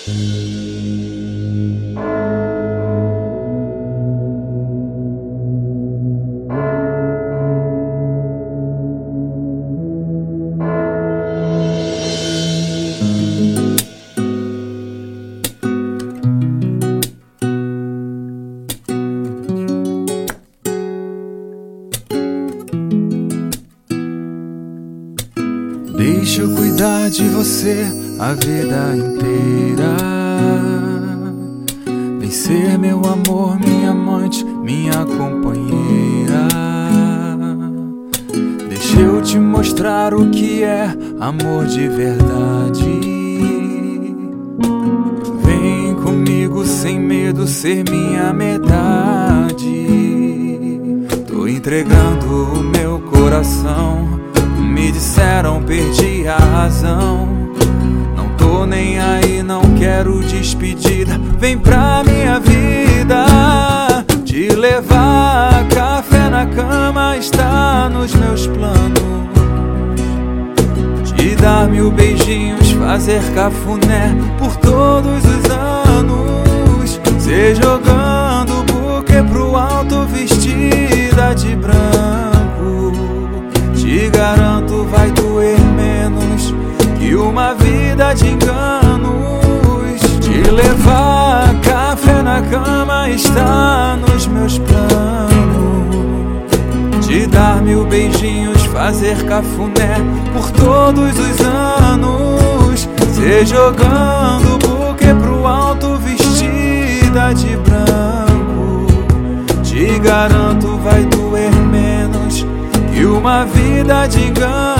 Deixa eu cuidar de você a vida inteira. Vem ser meu amor, minha amante, minha companheira. Deixa eu te mostrar o que é amor de verdade. Vem comigo sem medo ser minha metade. Tô entregando o meu coração. Me disseram perdi a razão. Não tô nem aí, não quero despedida. Vem pra minha vida. Te levar café na cama está nos meus planos. Te dar 1000 beijinhos, fazer cafuné por todos os anos. Cê jogando o buquê pro alto vestida de branco. Te garanto vai doer menos que uma vida de enganos. Te levar café na cama está nos meus planos. Te dar 1000 beijinhos, fazer cafuné por todos os anos. Cê jogando o buquê pro alto vestida de branco. Te garanto vai doer menos que uma vida de engano.